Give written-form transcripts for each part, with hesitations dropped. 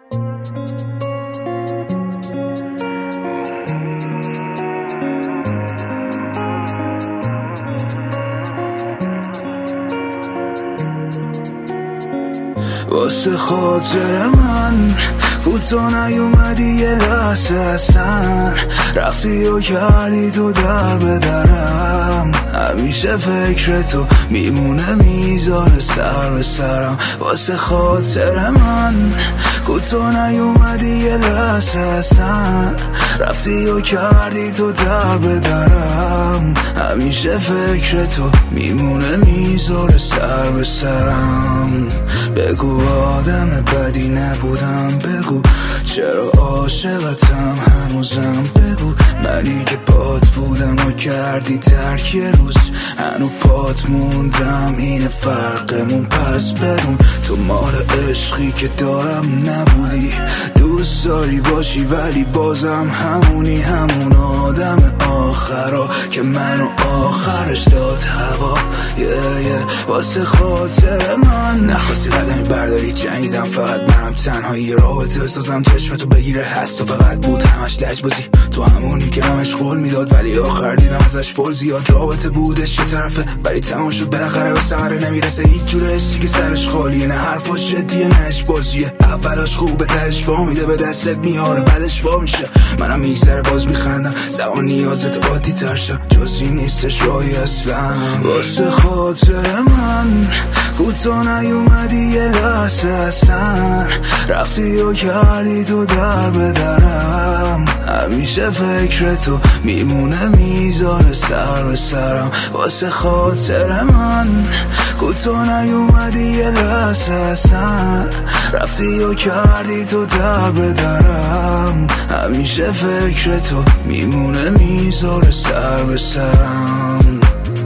واسه خاطر من کوتا نیومدی یه لحظه اصلا، رفتی و کردی تو در به درم، همیشه فکر تو میمونه میذاره سر به سرم. واسه خاطر من کوتا نیومدی یه لحظه اصلا، رفتی و کردی تو در به درم، همیشه فکر تو میمونه میذاره سر به سرم. بگو آدم بدی نبودم، بگو چرا عاشقتم هنوزم، بگو منی که پات بودم و کردی ترک یه روز، هنو پات موندم اینه فرقمون. پس بدون تو مال عشقی که دارم نبودی، دوست داری باشی ولی بازم همونی، همون آدم آخرا که منو آخرش داد هوا. واسه خاطر من نخواستی قدمی برداری، جنگیدم فقط منم تنهایی، رابطه بسازم چشمتو بگیره، هست و فقط بود همش لجبازی، تو همونی که همش قول میداد ولی آخر دیدم ازش فول زیاد. رابطه بودش یه طرفه ولی تمام شد بالاخره به ثمره نمیرسه، هیچ جوره حسی که سرش خالیه، نه حرفاش جدیه نه اش بازیه، اولاش خوبه تهش وا میده به دستت میاره بعدش وا میشه. منم میگذره باز میخندم، زمان نیازت عادی تر شد، جزی نیستش راهی اصلا. واسه خاطر من کوتا نیومدی یه لحظه اصلا، رفتی و کردی تو در به درم، همیشه فکر تو میمونه میذاره سر به سرم. واسه خاطر من کوتا نیومدی یه لحظه اصلا، رفتی و کردی تو در به درم، همیشه فکر تو میمونه میذاره سر به سرم.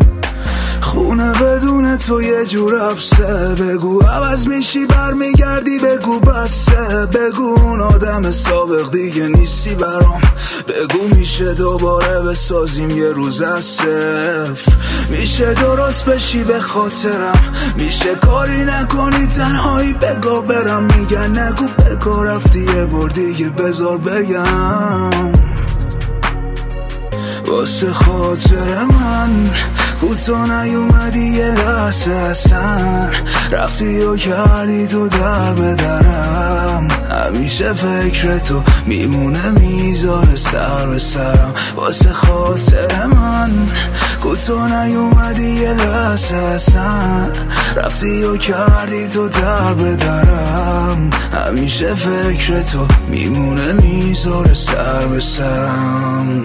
خونه بدون تو یه جور حبسه، بگو عوض میشی برمیگردی، بگو بسه، بگو اون آدم سابق دیگه نیستی برام، بگو میشه دوباره بسازیم یه روز از صفر، میشه درست بشی به خاطرم، میشه کاری نکنی تنهایی بگو برم، میگن نگو بگو رفتی یه بار دیگه بذار بگم. واسه خاطر من کوتا نیومدی یه لحظه اصلا، رفتی و کردی تو در به درم، همیشه فکر تو میمونه میذاره سر به سرم. واسه خاطر من کوتا نیومدی یه لحظه اصلا، رفتی و کردی تو در به درم، همیشه فکر تو میمونه میذاره سر به سرم.